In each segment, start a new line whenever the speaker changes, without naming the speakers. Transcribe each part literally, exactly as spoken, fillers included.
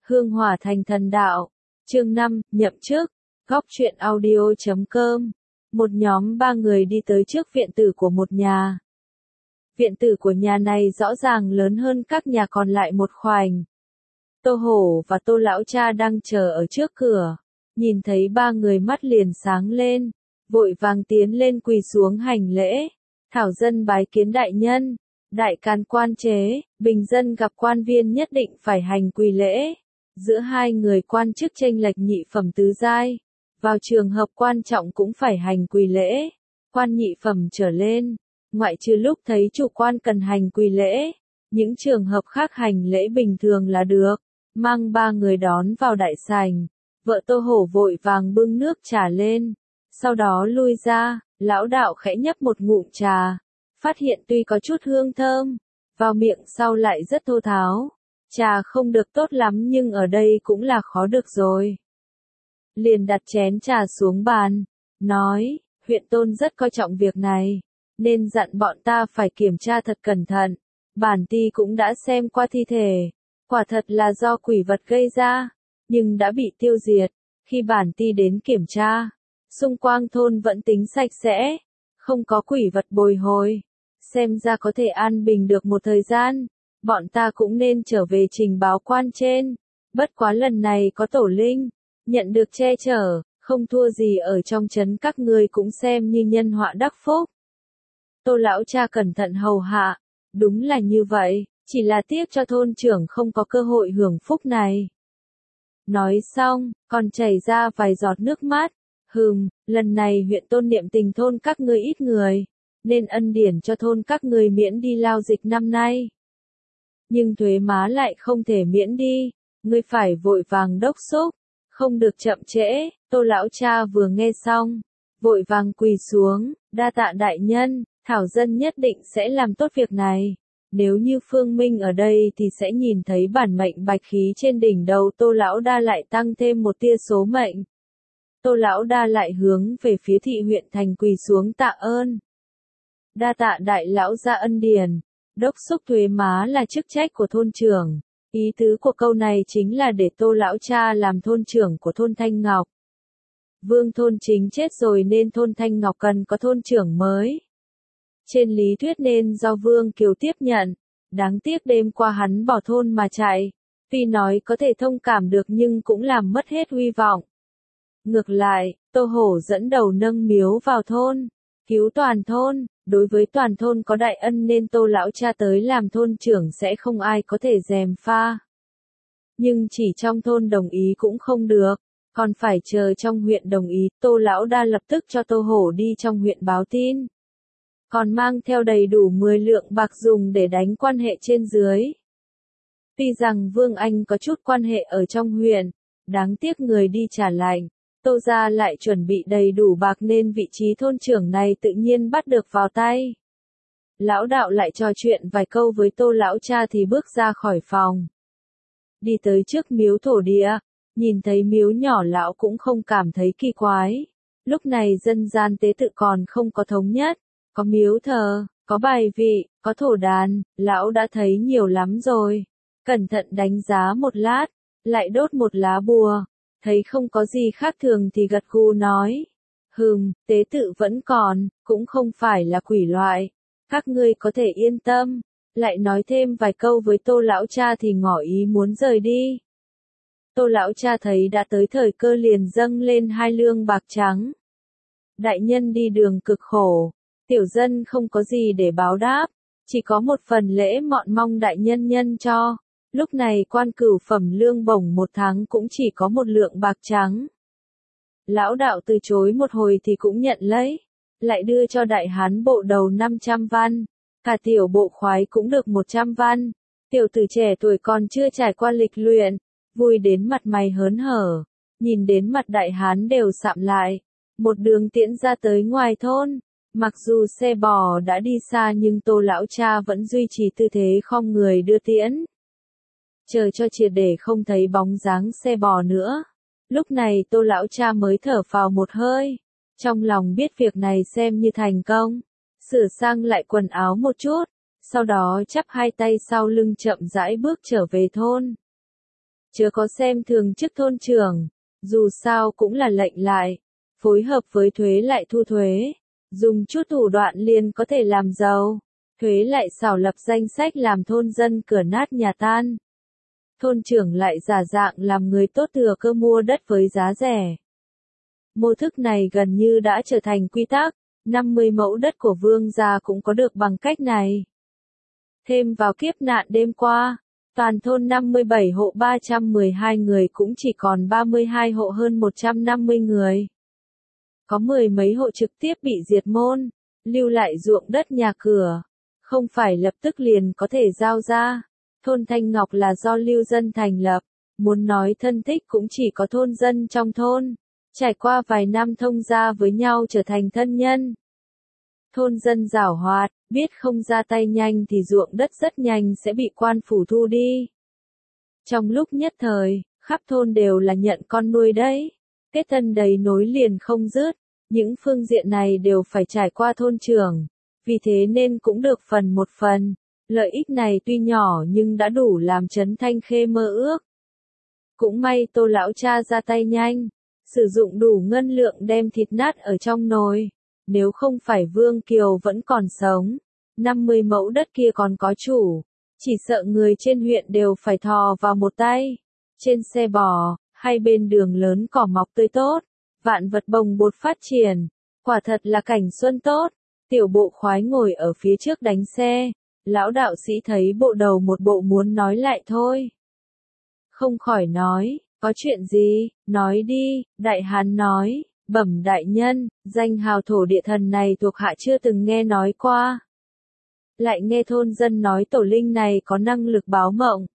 Hương hỏa thành thần đạo. Chương năm, nhậm chức. Góc truyện audio chấm com. Một nhóm ba người đi tới trước viện tử của một nhà. Viện tử của nhà này rõ ràng lớn hơn các nhà còn lại một khoảnh. Tô Hổ và Tô Lão Cha đang chờ ở trước cửa. Nhìn thấy ba người mắt liền sáng lên. Vội vàng tiến lên quỳ xuống hành lễ. Thảo dân bái kiến đại nhân. Đại can quan chế, bình dân gặp quan viên nhất định phải hành quỳ lễ. Giữa hai người quan chức chênh lệch nhị phẩm tứ giai, vào trường hợp quan trọng cũng phải hành quỳ lễ. Quan nhị phẩm trở lên, ngoại trừ lúc thấy chủ quan cần hành quỳ lễ, những trường hợp khác hành lễ bình thường là được. Mang ba người đón vào đại sảnh, vợ Tô Hổ vội vàng bưng nước trà lên, sau đó lui ra, lão đạo khẽ nhấp một ngụm trà, phát hiện tuy có chút hương thơm, vào miệng sau lại rất thô tháo. Trà không được tốt lắm nhưng ở đây cũng là khó được rồi. Liền đặt chén trà xuống bàn, nói, huyện tôn rất coi trọng việc này, nên dặn bọn ta phải kiểm tra thật cẩn thận. Bản ti cũng đã xem qua thi thể, quả thật là do quỷ vật gây ra, nhưng đã bị tiêu diệt. Khi bản ti đến kiểm tra, xung quanh thôn vẫn tính sạch sẽ, không có quỷ vật bồi hồi, xem ra có thể an bình được một thời gian. Bọn ta cũng nên trở về trình báo quan trên. Bất quá lần này có tổ linh, nhận được che chở, không thua gì ở trong trấn các ngươi cũng xem như nhân họa đắc phúc. Tô Lão Cha cẩn thận hầu hạ, đúng là như vậy, chỉ là tiếc cho thôn trưởng không có cơ hội hưởng phúc này. Nói xong, còn chảy ra vài giọt nước mắt. Hừm, lần này huyện tôn niệm tình thôn các ngươi ít người, nên ân điển cho thôn các ngươi miễn đi lao dịch năm nay. Nhưng thuế má lại không thể miễn đi, ngươi phải vội vàng đốc xúc, không được chậm trễ. Tô Lão Cha vừa nghe xong, vội vàng quỳ xuống, đa tạ đại nhân, thảo dân nhất định sẽ làm tốt việc này. Nếu như Phương Minh ở đây thì sẽ nhìn thấy bản mệnh bạch khí trên đỉnh đầu Tô Lão Đa lại tăng thêm một tia số mệnh. Tô Lão Đa lại hướng về phía thị huyện thành quỳ xuống tạ ơn. Đa tạ đại lão gia ân điển. Đốc xúc thuế má là chức trách của thôn trưởng. Ý tứ của câu này chính là để Tô Lão Cha làm thôn trưởng của thôn Thanh Ngọc. Vương thôn chính chết rồi nên thôn Thanh Ngọc cần có thôn trưởng mới. Trên lý thuyết nên do Vương Kiều tiếp nhận. Đáng tiếc đêm qua hắn bỏ thôn mà chạy. Tuy nói có thể thông cảm được nhưng cũng làm mất hết uy vọng. Ngược lại, Tô Hổ dẫn đầu nâng miếu vào thôn, cứu toàn thôn. Đối với toàn thôn có đại ân nên Tô Lão Cha tới làm thôn trưởng sẽ không ai có thể gièm pha. Nhưng chỉ trong thôn đồng ý cũng không được, còn phải chờ trong huyện đồng ý. Tô Lão Đa lập tức cho Tô Hổ đi trong huyện báo tin. Còn mang theo đầy đủ mười lượng bạc dùng để đánh quan hệ trên dưới. Tuy rằng Vương Anh có chút quan hệ ở trong huyện, đáng tiếc người đi trả lạnh. Tô gia lại chuẩn bị đầy đủ bạc nên vị trí thôn trưởng này tự nhiên bắt được vào tay. Lão đạo lại trò chuyện vài câu với Tô Lão Cha thì bước ra khỏi phòng. Đi tới trước miếu thổ địa, nhìn thấy miếu nhỏ lão cũng không cảm thấy kỳ quái. Lúc này dân gian tế tự còn không có thống nhất, có miếu thờ, có bài vị, có thổ đàn, lão đã thấy nhiều lắm rồi. Cẩn thận đánh giá một lát, lại đốt một lá bùa. Thấy không có gì khác thường thì gật gù nói. Hừm, tế tự vẫn còn, cũng không phải là quỷ loại. Các ngươi có thể yên tâm. Lại nói thêm vài câu với Tô Lão Cha thì ngỏ ý muốn rời đi. Tô Lão Cha thấy đã tới thời cơ liền dâng lên hai lương bạc trắng. Đại nhân đi đường cực khổ, tiểu dân không có gì để báo đáp, chỉ có một phần lễ mọn mong đại nhân nhân cho. Lúc này quan cửu phẩm lương bổng một tháng cũng chỉ có một lượng bạc trắng. Lão đạo từ chối một hồi thì cũng nhận lấy, lại đưa cho đại hán bộ đầu năm trăm văn, cả tiểu bộ khoái cũng được một trăm văn. Tiểu tử trẻ tuổi còn chưa trải qua lịch luyện, vui đến mặt mày hớn hở, nhìn đến mặt đại hán đều sạm lại, một đường tiễn ra tới ngoài thôn. Mặc dù xe bò đã đi xa nhưng Tô Lão Cha vẫn duy trì tư thế khom người đưa tiễn. Chờ cho triệt để không thấy bóng dáng xe bò nữa. Lúc này Tô Lão Cha mới thở phào một hơi. Trong lòng biết việc này xem như thành công. Sửa sang lại quần áo một chút. Sau đó chắp hai tay sau lưng chậm rãi bước trở về thôn. chớ có xem thường chức thôn trưởng, dù sao cũng là lệnh lại, phối hợp với thuế lại thu thuế, dùng chút thủ đoạn liền có thể làm giàu, thuế lại xảo lập danh sách làm thôn dân cửa nát nhà tan. Thôn trưởng lại giả dạng làm người tốt thừa cơ mua đất với giá rẻ. Mô thức này gần như đã trở thành quy tắc, năm mươi mẫu đất của Vương gia cũng có được bằng cách này. Thêm vào kiếp nạn đêm qua, toàn thôn năm mươi bảy hộ ba trăm mười hai người cũng chỉ còn ba mươi hai hộ hơn một trăm năm mươi người. Có mười mấy hộ trực tiếp bị diệt môn, lưu lại ruộng đất nhà cửa, không phải lập tức liền có thể giao ra. Thôn Thanh Ngọc là do lưu dân thành lập, muốn nói thân thích cũng chỉ có thôn dân trong thôn, trải qua vài năm thông gia với nhau trở thành thân nhân. Thôn dân giảo hoạt, biết không ra tay nhanh thì ruộng đất rất nhanh sẽ bị quan phủ thu đi. Trong lúc nhất thời, khắp thôn đều là nhận con nuôi đấy, kết thân đầy nối liền không dứt, những phương diện này đều phải trải qua thôn trưởng, vì thế nên cũng được phần một phần. Lợi ích này tuy nhỏ nhưng đã đủ làm Trấn Thanh Khê mơ ước. Cũng may Tô lão cha ra tay nhanh, sử dụng đủ ngân lượng đem thịt nát ở trong nồi. Nếu không phải Vương Kiều vẫn còn sống, năm mươi mẫu đất kia còn có chủ, chỉ sợ người trên huyện đều phải thò vào một tay. Trên xe bò, hay bên đường lớn cỏ mọc tươi tốt, vạn vật bồng bột phát triển, quả thật là cảnh xuân tốt. Tiểu bộ khoái ngồi ở phía trước đánh xe. Lão đạo sĩ thấy bộ đầu một bộ muốn nói lại thôi. Không khỏi nói, có chuyện gì, nói đi, đại hán nói, bẩm đại nhân, danh hào thổ địa thần này thuộc hạ chưa từng nghe nói qua. Lại nghe thôn dân nói tổ linh này có năng lực báo mộng.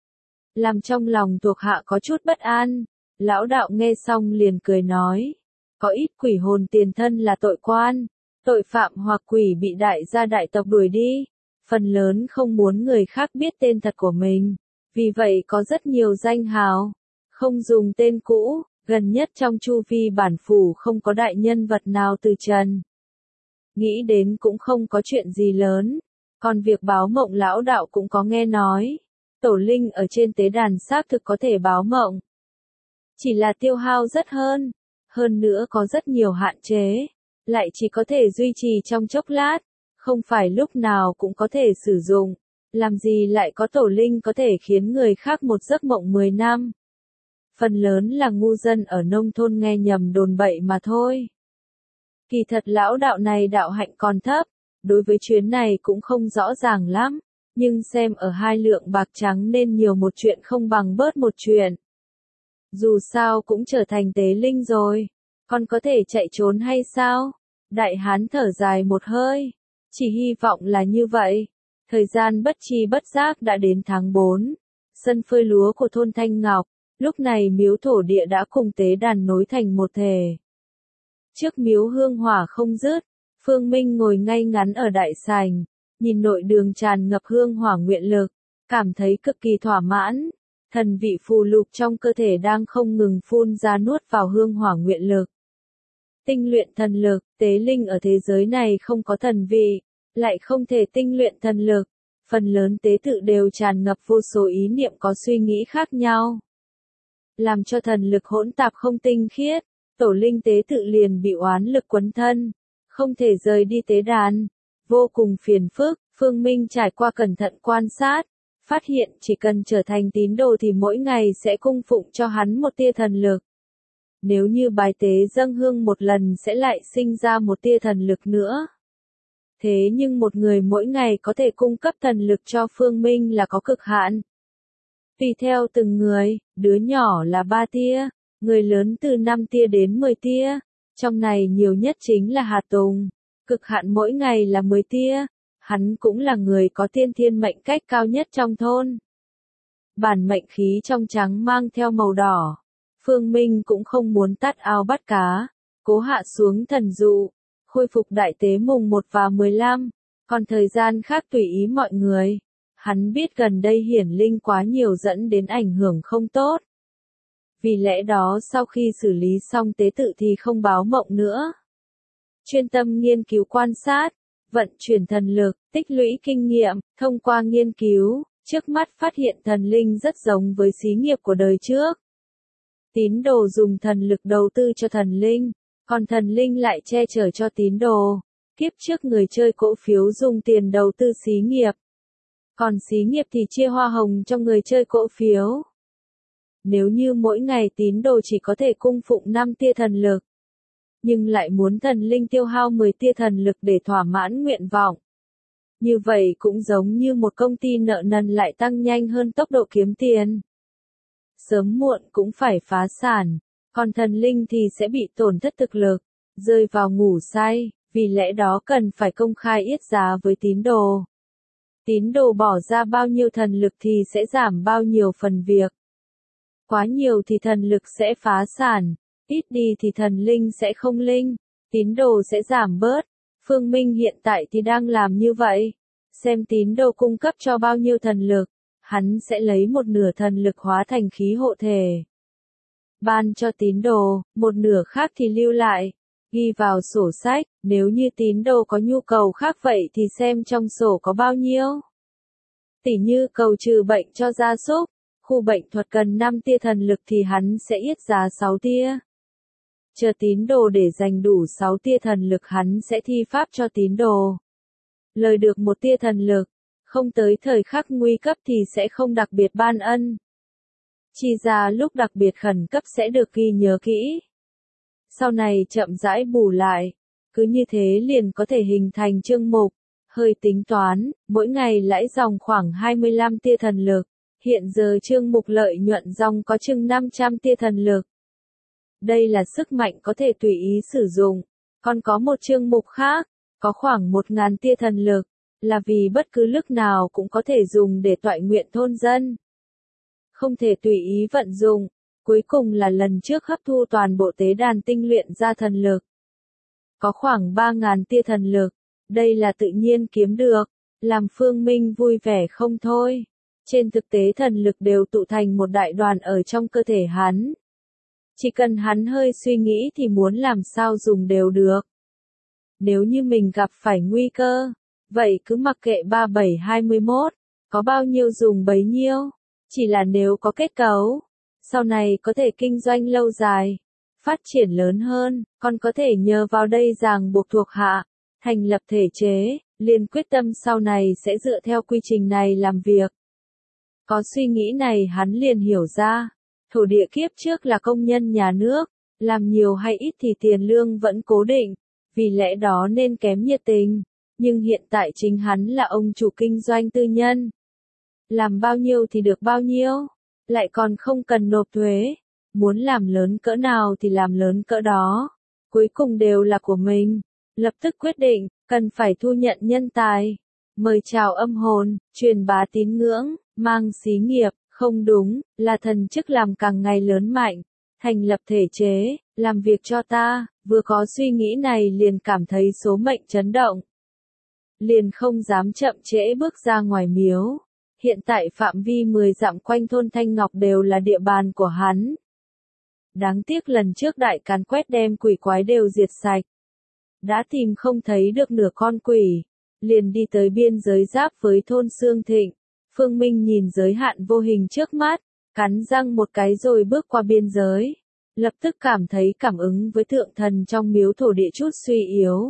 Làm trong lòng thuộc hạ có chút bất an, lão đạo nghe xong liền cười nói, có ít quỷ hồn tiền thân là tội quan, tội phạm hoặc quỷ bị đại gia đại tộc đuổi đi. Phần lớn không muốn người khác biết tên thật của mình, vì vậy có rất nhiều danh hào, không dùng tên cũ, gần nhất trong chu vi bản phủ không có đại nhân vật nào từ trần. Nghĩ đến cũng không có chuyện gì lớn, còn việc báo mộng lão đạo cũng có nghe nói, tổ linh ở trên tế đàn xác thực có thể báo mộng. Chỉ là tiêu hao rất hơn, hơn nữa có rất nhiều hạn chế, lại chỉ có thể duy trì trong chốc lát. Không phải lúc nào cũng có thể sử dụng, làm gì lại có tổ linh có thể khiến người khác một giấc mộng mười năm. Phần lớn là ngu dân ở nông thôn nghe nhầm đồn bậy mà thôi. Kỳ thật lão đạo này đạo hạnh còn thấp, đối với chuyến này cũng không rõ ràng lắm, nhưng xem ở hai lượng bạc trắng nên nhiều một chuyện không bằng bớt một chuyện. Dù sao cũng trở thành tế linh rồi, còn có thể chạy trốn hay sao? Đại hán thở dài một hơi. Chỉ hy vọng là như vậy. Thời gian bất chi bất giác đã đến tháng bốn. Sân phơi lúa của thôn Thanh Ngọc, lúc này miếu thổ địa đã cùng tế đàn nối thành một thể. Trước miếu hương hỏa không dứt, Phương Minh ngồi ngay ngắn ở đại sảnh, nhìn nội đường tràn ngập hương hỏa nguyện lực, cảm thấy cực kỳ thỏa mãn. Thần vị phù lục trong cơ thể đang không ngừng phun ra nuốt vào hương hỏa nguyện lực. Tinh luyện thần lực, tế linh ở thế giới này không có thần vị, lại không thể tinh luyện thần lực, phần lớn tế tự đều tràn ngập vô số ý niệm có suy nghĩ khác nhau. Làm cho thần lực hỗn tạp không tinh khiết, tổ linh tế tự liền bị oán lực quấn thân, không thể rời đi tế đàn, vô cùng phiền phức. Phương Minh trải qua cẩn thận quan sát, phát hiện chỉ cần trở thành tín đồ thì mỗi ngày sẽ cung phụng cho hắn một tia thần lực. Nếu như bài tế dâng hương một lần sẽ lại sinh ra một tia thần lực nữa. Thế nhưng một người mỗi ngày có thể cung cấp thần lực cho Phương Minh là có cực hạn. Tùy theo từng người, đứa nhỏ là ba tia, người lớn từ năm tia đến mười tia, trong này nhiều nhất chính là Hà Tùng, cực hạn mỗi ngày là mười tia, hắn cũng là người có tiên thiên mệnh cách cao nhất trong thôn. Bản mệnh khí trong trắng mang theo màu đỏ. Phương Minh cũng không muốn tát ao bắt cá, cố hạ xuống thần dụ, khôi phục đại tế mùng một và mười lăm, còn thời gian khác tùy ý mọi người. Hắn biết gần đây hiển linh quá nhiều dẫn đến ảnh hưởng không tốt. Vì lẽ đó sau khi xử lý xong tế tự thì không báo mộng nữa. Chuyên tâm nghiên cứu quan sát, vận chuyển thần lực, tích lũy kinh nghiệm, thông qua nghiên cứu, Trước mắt phát hiện thần linh rất giống với xí nghiệp của đời trước. Tín đồ dùng thần lực đầu tư cho thần linh, còn thần linh lại che chở cho tín đồ. Kiếp trước người chơi cổ phiếu dùng tiền đầu tư xí nghiệp, còn xí nghiệp thì chia hoa hồng cho người chơi cổ phiếu. Nếu như mỗi ngày tín đồ chỉ có thể cung phụng năm tia thần lực, nhưng lại muốn thần linh tiêu hao mười tia thần lực để thỏa mãn nguyện vọng. Như vậy cũng giống như một công ty nợ nần lại tăng nhanh hơn tốc độ kiếm tiền. Sớm muộn cũng phải phá sản, còn thần linh thì sẽ bị tổn thất thực lực, rơi vào ngủ say, vì lẽ đó cần phải công khai yết giá với tín đồ. Tín đồ bỏ ra bao nhiêu thần lực thì sẽ giảm bao nhiêu phần việc. Quá nhiều thì thần lực sẽ phá sản, ít đi thì thần linh sẽ không linh, tín đồ sẽ giảm bớt. Phương Minh hiện tại thì đang làm như vậy. Xem tín đồ cung cấp cho bao nhiêu thần lực, hắn sẽ lấy một nửa thần lực hóa thành khí hộ thể. Ban cho tín đồ, một nửa khác thì lưu lại, ghi vào sổ sách, nếu như tín đồ có nhu cầu khác vậy thì xem trong sổ có bao nhiêu. Tỉ như cầu trừ bệnh cho gia súc, khu bệnh thuật cần năm tia thần lực thì hắn sẽ yết giá sáu tia. Chờ tín đồ để dành đủ sáu tia thần lực hắn sẽ thi pháp cho tín đồ. Lời được một tia thần lực, không tới thời khắc nguy cấp thì sẽ không đặc biệt ban ân. Chi ra lúc đặc biệt khẩn cấp sẽ được ghi nhớ kỹ. Sau này chậm rãi bù lại, cứ như thế liền có thể hình thành chương mục. Hơi tính toán, mỗi ngày lãi dòng khoảng hai mươi lăm tia thần lực. Hiện giờ chương mục lợi nhuận dòng có chừng năm trăm tia thần lực. Đây là sức mạnh có thể tùy ý sử dụng. Còn có một chương mục khác, có khoảng một nghìn tia thần lực, là vì bất cứ lúc nào cũng có thể dùng để toại nguyện thôn dân. Không thể tùy ý vận dụng. Cuối cùng là lần trước hấp thu toàn bộ tế đàn tinh luyện ra thần lực. Có khoảng ba nghìn tia thần lực. Đây là tự nhiên kiếm được, làm Phương Minh vui vẻ không thôi. Trên thực tế thần lực đều tụ thành một đại đoàn ở trong cơ thể hắn. Chỉ cần hắn hơi suy nghĩ thì muốn làm sao dùng đều được. Nếu như mình gặp phải nguy cơ, vậy cứ mặc kệ ba bảy hai mươi mốt, có bao nhiêu dùng bấy nhiêu. Chỉ là nếu có kết cấu, sau này có thể kinh doanh lâu dài, phát triển lớn hơn, còn có thể nhờ vào đây ràng buộc thuộc hạ, thành lập thể chế, liền quyết tâm sau này sẽ dựa theo quy trình này làm việc. Có suy nghĩ này hắn liền hiểu ra, thổ địa kiếp trước là công nhân nhà nước, làm nhiều hay ít thì tiền lương vẫn cố định, vì lẽ đó nên kém nhiệt tình, nhưng hiện tại chính hắn là ông chủ kinh doanh tư nhân. Làm bao nhiêu thì được bao nhiêu, lại còn không cần nộp thuế, muốn làm lớn cỡ nào thì làm lớn cỡ đó, cuối cùng đều là của mình. Lập tức quyết định, cần phải thu nhận nhân tài, mời chào âm hồn, truyền bá tín ngưỡng, mang xí nghiệp, không đúng, là thần chức làm càng ngày lớn mạnh, thành lập thể chế, làm việc cho ta, vừa có suy nghĩ này liền cảm thấy số mệnh chấn động. Liền không dám chậm trễ bước ra ngoài miếu, hiện tại phạm vi mười dặm quanh thôn Thanh Ngọc đều là địa bàn của hắn. Đáng tiếc lần trước đại càn quét đem quỷ quái đều diệt sạch. Đã tìm không thấy được nửa con quỷ, liền đi tới biên giới giáp với thôn Sương Thịnh. Phương Minh nhìn giới hạn vô hình trước mắt, cắn răng một cái rồi bước qua biên giới. Lập tức cảm thấy cảm ứng với thượng thần trong miếu thổ địa chút suy yếu.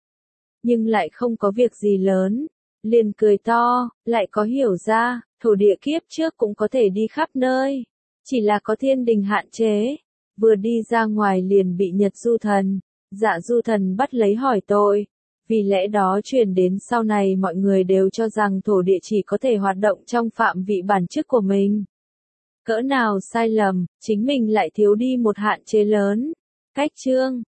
Nhưng lại không có việc gì lớn, liền cười to, lại có hiểu ra, thổ địa kiếp trước cũng có thể đi khắp nơi. Chỉ là có thiên đình hạn chế, vừa đi ra ngoài liền bị Nhật Du Thần. Dạ Du Thần bắt lấy hỏi tội, vì lẽ đó truyền đến sau này mọi người đều cho rằng thổ địa chỉ có thể hoạt động trong phạm vị bản chức của mình. Cỡ nào sai lầm, chính mình lại thiếu đi một hạn chế lớn. Cách chương